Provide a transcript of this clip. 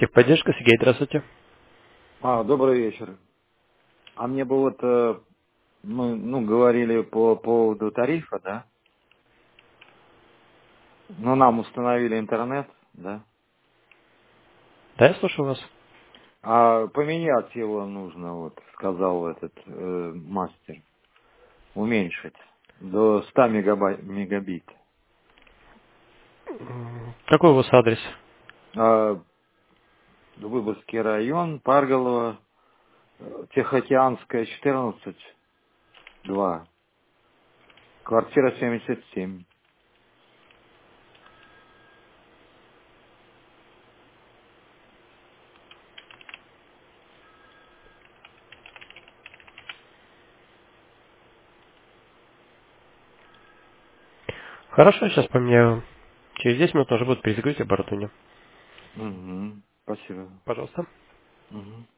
Техподдержка, Сергей, здравствуйте. Добрый вечер. А мне бы вот, мы говорили по поводу тарифа, да? Ну, нам установили интернет, да? Да, я слушаю вас. А поменять его нужно, вот, сказал этот мастер. Уменьшить до 100 мегабит. Какой у вас адрес? А, Выборгский район, Парголово, Тихоокеанская, 14, 2, квартира 77. Хорошо, сейчас поменяю. Через 10 минут уже будет перезагрузить оборудование. Угу. Спасибо. Пожалуйста. Угу.